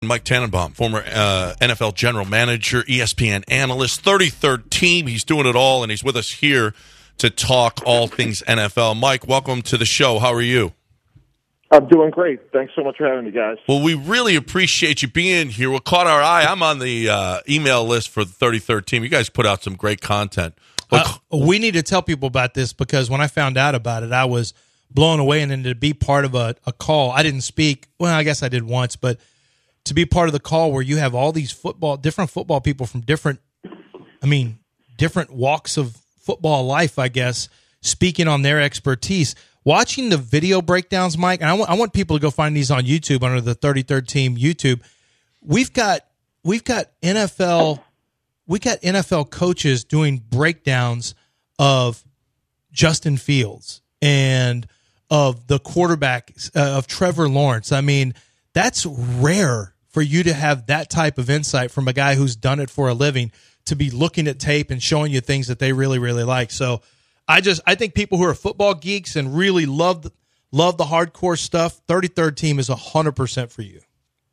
Mike Tannenbaum, former NFL general manager, ESPN analyst, 33rd team. He's doing it all, and he's with us here to talk all things NFL. Mike, welcome to the show. How are you? I'm doing great. Thanks so much for having me, guys. Well, we really appreciate you being here. What caught our eye, I'm on the email list for the 33rd team. You guys put out some great content. We need to tell people about this because when I found out about it, I was blown away. And then to be part of a call, I didn't speak. Well, I guess I did once, but to be part of the call where you have all these different football people from different walks of football life, I guess, speaking on their expertise. Watching the video breakdowns, Mike, and I want people to go find these on YouTube under the 33rd Team YouTube. We've got NFL coaches doing breakdowns of Justin Fields and of the quarterback of Trevor Lawrence. I mean, that's rare for you to have that type of insight from a guy who's done it for a living, to be looking at tape and showing you things that they really, really like. So I think people who are football geeks and really love the hardcore stuff, 33rd Team is 100% for you.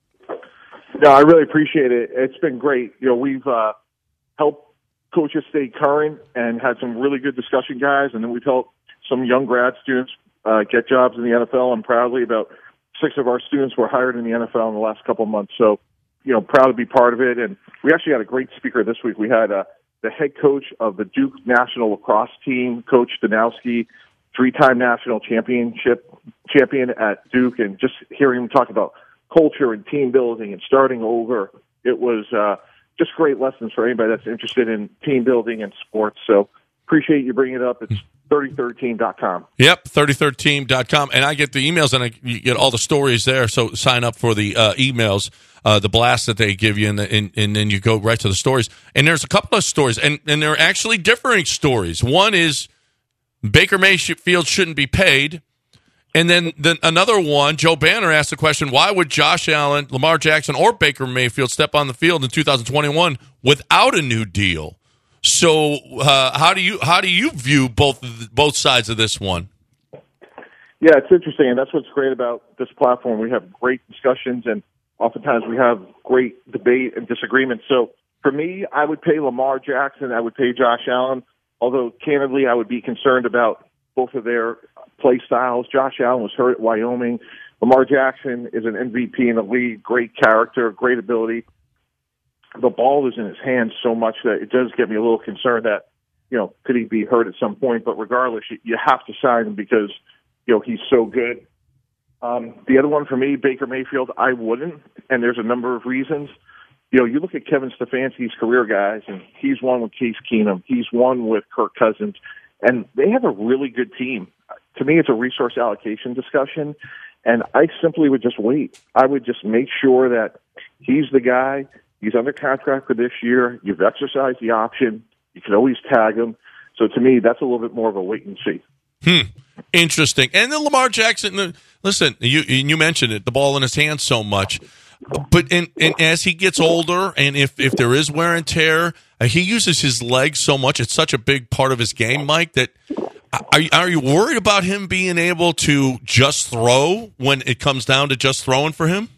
No, I really appreciate it. It's been great. We've helped coaches stay current and had some really good discussion guys, and then we've helped some young grad students get jobs in the NFL. I'm proudly about 6 of our students were hired in the NFL in the last couple of months. So, proud to be part of it. And we actually had a great speaker this week. We had the head coach of the Duke national lacrosse team, Coach Danowski, 3-time national champion at Duke, and just hearing him talk about culture and team building and starting over. It was just great lessons for anybody that's interested in team building and sports. So appreciate you bringing it up. It's 33rdteam.com. Yep, 33rdteam.com. And I get the emails, and you get all the stories there. So sign up for the emails, the blast that they give you, and then you go right to the stories. And there's a couple of stories, and they're actually differing stories. One is Baker Mayfield shouldn't be paid. And then another one, Joe Banner asked the question, why would Josh Allen, Lamar Jackson, or Baker Mayfield step on the field in 2021 without a new deal? So how do you view both sides of this one? Yeah, it's interesting, and that's what's great about this platform. We have great discussions, and oftentimes we have great debate and disagreement. So for me, I would pay Lamar Jackson. I would pay Josh Allen, although candidly I would be concerned about both of their play styles. Josh Allen was hurt at Wyoming. Lamar Jackson is an MVP in the league, great character, great ability. The ball is in his hands so much that it does get me a little concerned that, could he be hurt at some point? But regardless, you have to sign him because, he's so good. The other one for me, Baker Mayfield, I wouldn't, and there's a number of reasons. You look at Kevin Stefanski's career, guys, and he's won with Case Keenum. He's won with Kirk Cousins, and they have a really good team. To me, it's a resource allocation discussion, and I simply would just wait. I would just make sure that he's the guy. He's under contract for this year. You've exercised the option. You can always tag him. So to me, that's a little bit more of a wait and see. Interesting. And then Lamar Jackson, listen, you mentioned it, the ball in his hands so much. But and as he gets older, and if there is wear and tear, he uses his legs so much. It's such a big part of his game, Mike, that are you worried about him being able to just throw when it comes down to just throwing for him?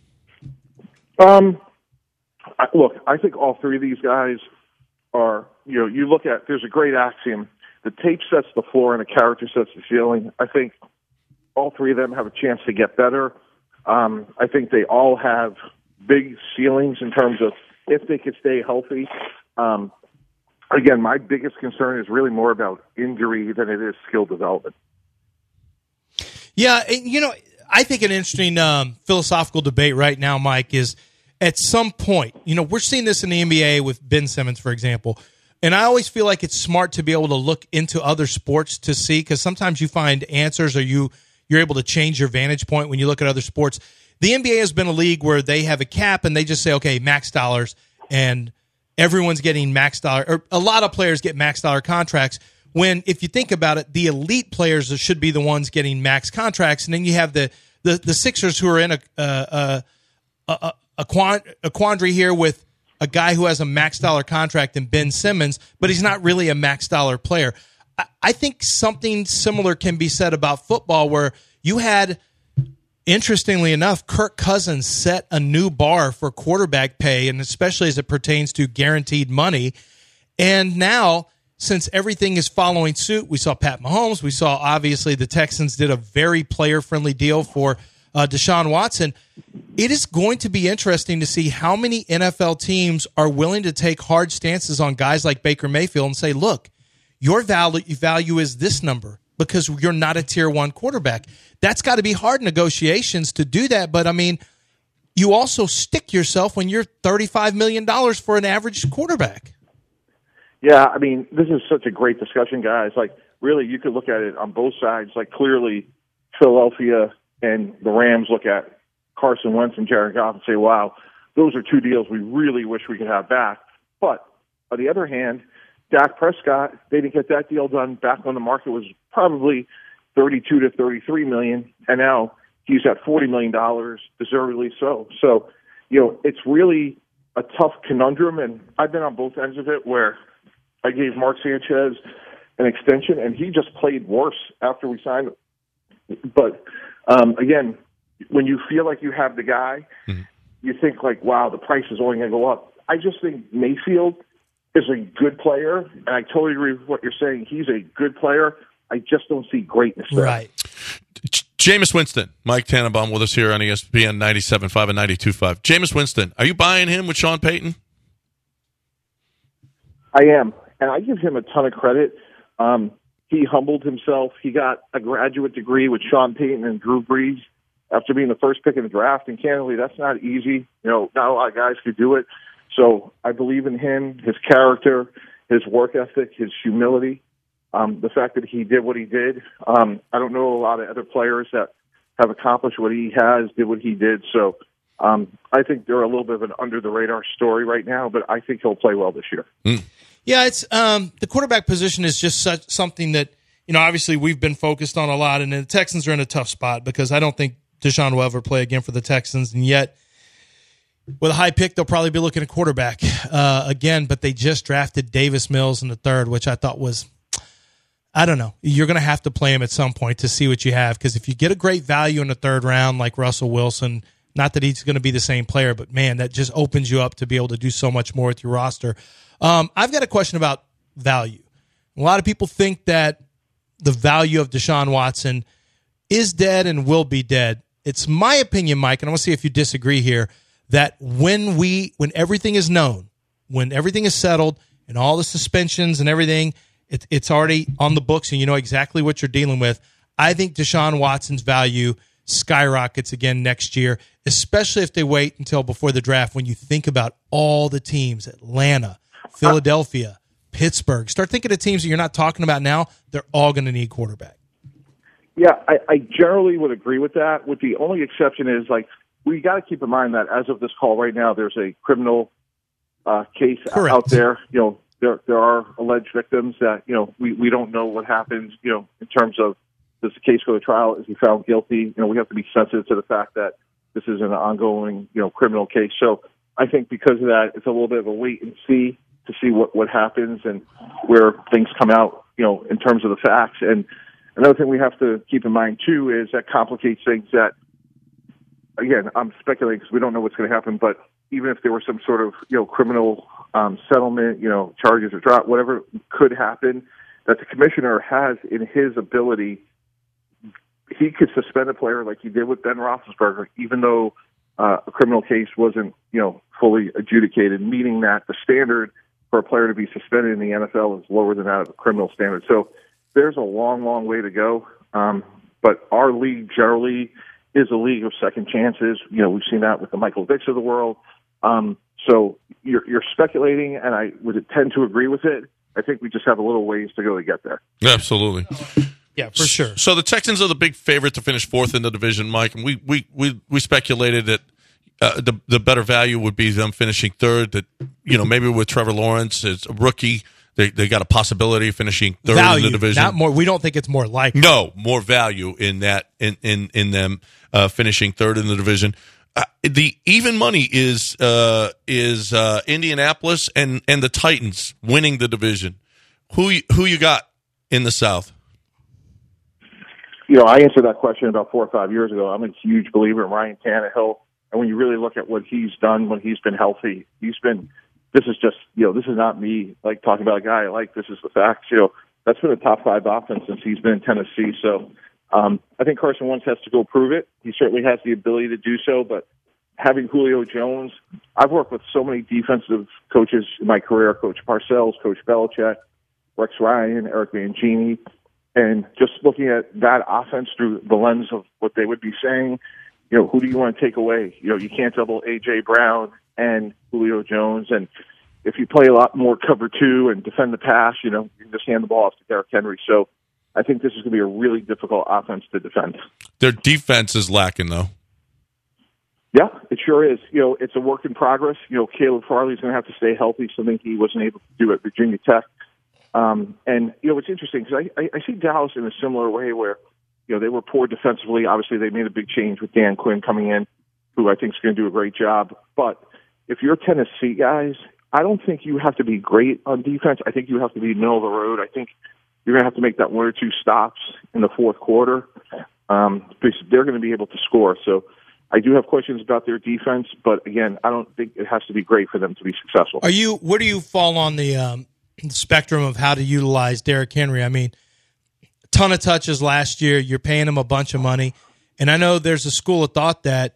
Look, I think all 3 of these guys are, you look at, there's a great axiom. The tape sets the floor and the character sets the ceiling. I think all 3 of them have a chance to get better. I think they all have big ceilings in terms of if they could stay healthy. Again, my biggest concern is really more about injury than it is skill development. Yeah, I think an interesting philosophical debate right now, Mike, is at some point, we're seeing this in the NBA with Ben Simmons, for example, and I always feel like it's smart to be able to look into other sports to see, because sometimes you find answers or you're able to change your vantage point when you look at other sports. The NBA has been a league where they have a cap and they just say, okay, max dollars, and everyone's getting max dollar, or a lot of players get max dollar contracts, when if you think about it, the elite players should be the ones getting max contracts, and then you have the Sixers who are in a quandary here with a guy who has a max dollar contract in Ben Simmons, but he's not really a max dollar player. I think something similar can be said about football, where you had interestingly enough, Kirk Cousins set a new bar for quarterback pay, and especially as it pertains to guaranteed money. And now, since everything is following suit, we saw Pat Mahomes. We saw, obviously, the Texans did a very player-friendly deal for Deshaun Watson. It is going to be interesting to see how many NFL teams are willing to take hard stances on guys like Baker Mayfield and say, look, your value is this number because you're not a Tier 1 quarterback. That's got to be hard negotiations to do that. But, I mean, you also stick yourself when you're $35 million for an average quarterback. Yeah, I mean, this is such a great discussion, guys. Like, really, you could look at it on both sides. Like, clearly, Philadelphia and the Rams look at Carson Wentz and Jared Goff and say, wow, those are two deals we really wish we could have back. But on the other hand, Dak Prescott, they didn't get that deal done back when the market was probably $32 to $33 million, and now he's at $40 million, deservedly so. So, it's really a tough conundrum, and I've been on both ends of it where I gave Mark Sanchez an extension, and he just played worse after we signed him. But, again, when you feel like you have the guy, you think like, wow, the price is only going to go up. I just think Mayfield is a good player, and I totally agree with what you're saying. He's a good player. I just don't see greatness there. Right. Jameis Winston, Mike Tannenbaum with us here on ESPN 97.5 and 92.5. Jameis Winston, are you buying him with Sean Payton? I am, and I give him a ton of credit. He humbled himself. He got a graduate degree with Sean Payton and Drew Brees after being the first pick in the draft, and candidly, that's not easy. Not a lot of guys could do it. So I believe in him, his character, his work ethic, his humility, the fact that he did what he did. I don't know a lot of other players that have accomplished what he has, did what he did. So I think they're a little bit of an under-the-radar story right now, but I think he'll play well this year. Yeah, it's the quarterback position is just something that, obviously we've been focused on a lot, and the Texans are in a tough spot because I don't think Deshaun will ever play again for the Texans, and yet with a high pick, they'll probably be looking at quarterback again, but they just drafted Davis Mills in the third, which I thought was, I don't know. You're going to have to play him at some point to see what you have, because if you get a great value in the third round like Russell Wilson, not that he's going to be the same player, but, man, that just opens you up to be able to do so much more with your roster. I've got a question about value. A lot of people think that the value of Deshaun Watson is dead and will be dead. It's my opinion, Mike, and I want to see if you disagree here, that when everything is known, when everything is settled and all the suspensions and everything, it's already on the books and you know exactly what you're dealing with, I think Deshaun Watson's value skyrockets again next year, especially if they wait until before the draft. When you think about all the teams, Atlanta, Philadelphia, Pittsburgh, start thinking of teams that you're not talking about now, they're all going to need quarterback. Yeah, I generally would agree with that. With the only exception is, like, we got to keep in mind that as of this call right now, there's a criminal case out there. There are alleged victims that, we don't know what happens, in terms of, does the case go to trial? Is he found guilty? We have to be sensitive to the fact that this is an ongoing, criminal case. So I think because of that, it's a little bit of a wait and see to see what happens and where things come out, in terms of the facts. And another thing we have to keep in mind, too, is that complicates things that, again, I'm speculating because we don't know what's going to happen, but even if there were some sort of, criminal settlement, charges or drop, whatever could happen, that the commissioner has in his ability, he could suspend a player like he did with Ben Roethlisberger, even though a criminal case wasn't, fully adjudicated, meaning that the standard for a player to be suspended in the NFL is lower than that of a criminal standard. So there's a long, long way to go. But our league generally is a league of second chances. We've seen that with the Michael Vicks of the world. So you're speculating, and I would tend to agree with it. I think we just have a little ways to go to get there. Absolutely. Yeah, for sure. So the Texans are the big favorite to finish fourth in the division, Mike. And we speculated that the better value would be them finishing third. That maybe with Trevor Lawrence as a rookie, they got a possibility of finishing third in the division. Not more. We don't think it's more likely. No, more value in that in them finishing third in the division. The even money is Indianapolis and the Titans winning the division. Who you got in the South? I answered that question about 4 or 5 years ago. I'm a huge believer in Ryan Tannehill. And when you really look at what he's done when he's been healthy, this is just, this is not me like talking about a guy I like. This is the facts. That's been a top 5 offense since he's been in Tennessee. So I think Carson Wentz has to go prove it. He certainly has the ability to do so, but having Julio Jones, I've worked with so many defensive coaches in my career, Coach Parcells, Coach Belichick, Rex Ryan, Eric Mangini, and just looking at that offense through the lens of what they would be saying, who do you want to take away? You can't double A.J. Brown and Julio Jones, and if you play a lot more cover 2 and defend the pass, you can just hand the ball off to Derrick Henry. So I think this is going to be a really difficult offense to defend. Their defense is lacking, though. Yeah, it sure is. It's a work in progress. Caleb Farley's going to have to stay healthy, something he wasn't able to do at Virginia Tech. And it's interesting because I see Dallas in a similar way where, they were poor defensively. Obviously, they made a big change with Dan Quinn coming in, who I think is going to do a great job. But if you're Tennessee guys, I don't think you have to be great on defense. I think you have to be middle of the road. I think you're going to have to make that 1 or 2 stops in the fourth quarter because they're going to be able to score. So I do have questions about their defense, but again, I don't think it has to be great for them to be successful. Where do you fall on the spectrum of how to utilize Derrick Henry? I mean, a ton of touches last year. You're paying him a bunch of money, and I know there's a school of thought that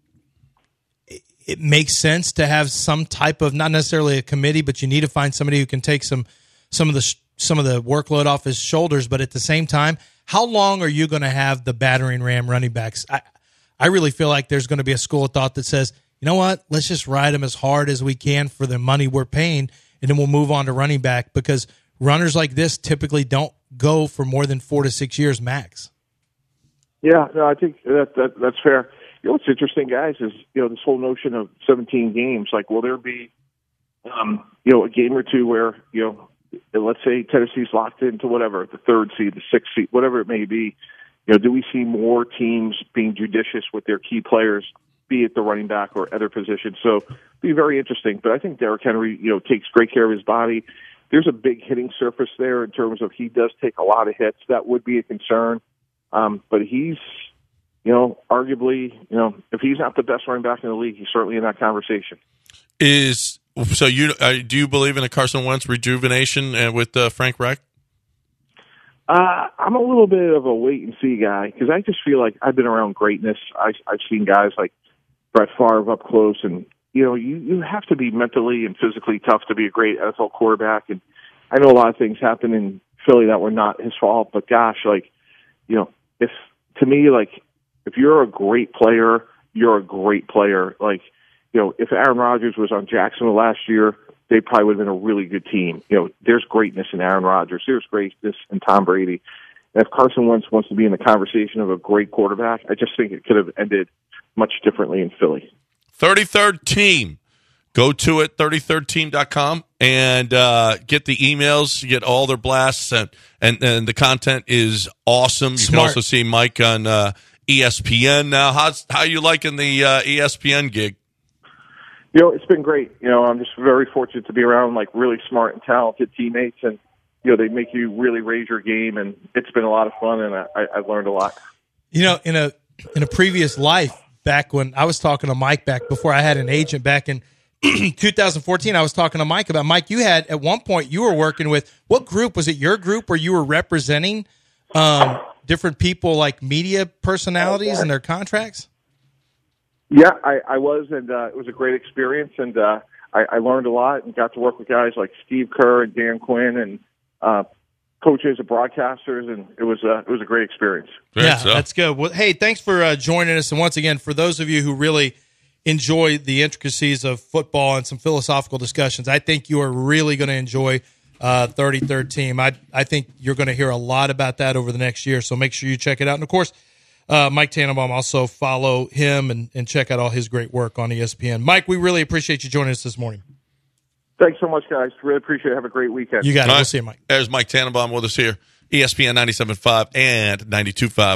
it makes sense to have some type of, not necessarily a committee, but you need to find somebody who can take some of the workload off his shoulders. But at the same time, how long are you going to have the battering ram running backs? I really feel like there's going to be a school of thought that says, you know what, let's just ride them as hard as we can for the money we're paying, and then we'll move on to running back, because runners like this typically don't go for more than 4 to 6 years max. Yeah, no, I think that's fair. What's interesting, guys, is this whole notion of 17 games. Like, will there be a game or two where let's say Tennessee's locked into whatever, the 3rd seed, the 6th seed, whatever it may be. Do we see more teams being judicious with their key players, be it the running back or other positions? So it'll be very interesting. But I think Derrick Henry, takes great care of his body. There's a big hitting surface there in terms of he does take a lot of hits. That would be a concern. But he's, arguably, if he's not the best running back in the league, he's certainly in that conversation. So do you believe in a Carson Wentz rejuvenation with Frank Reich? I'm a little bit of a wait-and-see guy because I just feel like I've been around greatness. I've seen guys like Brett Favre up close, and, you have to be mentally and physically tough to be a great NFL quarterback. And I know a lot of things happen in Philly that were not his fault, but gosh, if you're a great player, you're a great player. If Aaron Rodgers was on Jacksonville last year, they probably would have been a really good team. There's greatness in Aaron Rodgers. There's greatness in Tom Brady. And if Carson Wentz wants to be in the conversation of a great quarterback, I just think it could have ended much differently in Philly. 33rd Team. Go to it, 33rdteam.com, and get the emails. You get all their blasts, and the content is awesome. You can also see Mike on ESPN now. How you liking the ESPN gig? It's been great. I'm just very fortunate to be around really smart and talented teammates, and they make you really raise your game, and it's been a lot of fun, and I've learned a lot. In a previous life, back when I was talking to Mike, back before I had an agent, back in 2014, I was talking to Mike about, Mike, you had at one point you were working with, what group was it? Your group where you were representing different people, like media personalities and their contracts? Yeah, I was, and it was a great experience, and I learned a lot and got to work with guys like Steve Kerr and Dan Quinn and coaches and broadcasters, and it was a great experience. Yeah, that's good. Well, hey, thanks for joining us, and once again, for those of you who really enjoy the intricacies of football and some philosophical discussions, I think you are really going to enjoy 33rd Team. I think you're going to hear a lot about that over the next year, so make sure you check it out. And, of course, Mike Tannenbaum, also follow him and check out all his great work on ESPN. Mike, we really appreciate you joining us this morning. Thanks so much, guys. Really appreciate it. Have a great weekend. You got it. We'll see you, Mike. There's Mike Tannenbaum with us here, ESPN 97.5 and 92.5.